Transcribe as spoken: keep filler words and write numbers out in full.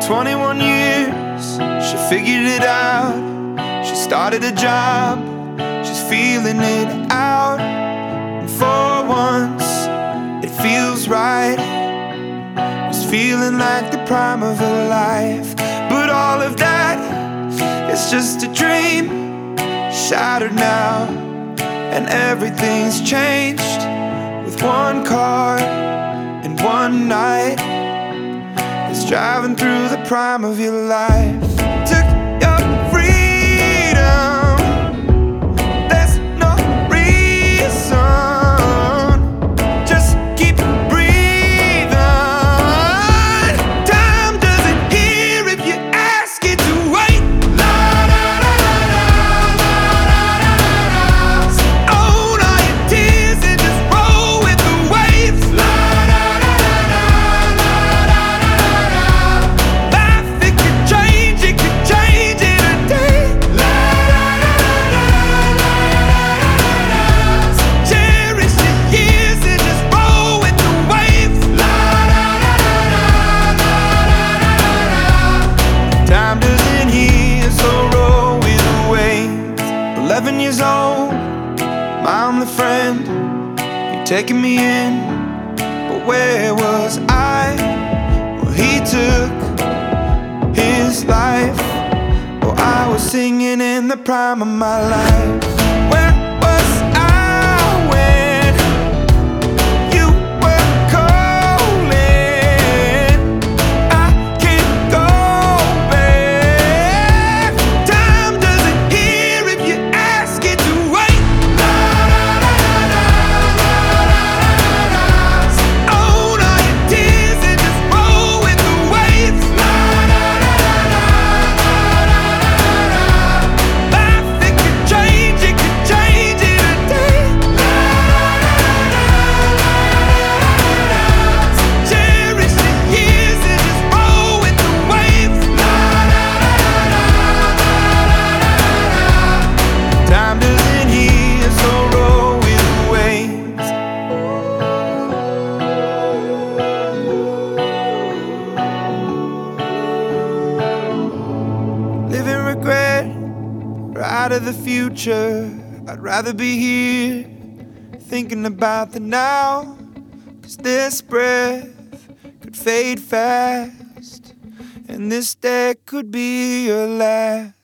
twenty-one years, she figured it out. She started a job, she's feeling it out. And for once, it feels right. It's feeling like the prime of her life. But all of that is just a dream, shattered now. And everything's changed with one car and one night. It's driving through the prime of your life. Took your freedom, there's no reason. Just keep breathing. Time doesn't hear if you ask it to wait. La la la la la la la la. So own all your tears and just roll with the waves. La la la la la la la. Life, it could change, it could change in a day. La la la la la la. So cherish the years and just roll with the waves. La la la la la. Time doesn't heal, so roll with the waves. Eleven years old, I'm the friend. You're taking me in, but where was I? Well, he took his life. Oh, I was singing in the prime of my life. Where was I when you were calling? I can't go back. Time doesn't hear if you ask it to wait. La la la la la la. So own all your tears and just roll with the waves. La la la la la la. Life, it could change, it could change in a day. La la la la la. So cherish the years and just roll with the waves. La la la la. Time doesn't heal, so roll with the waves. Living regret, or out of the future. I'd rather be here, thinking about the now. Cause this breath could fade fast, and this day could be your last.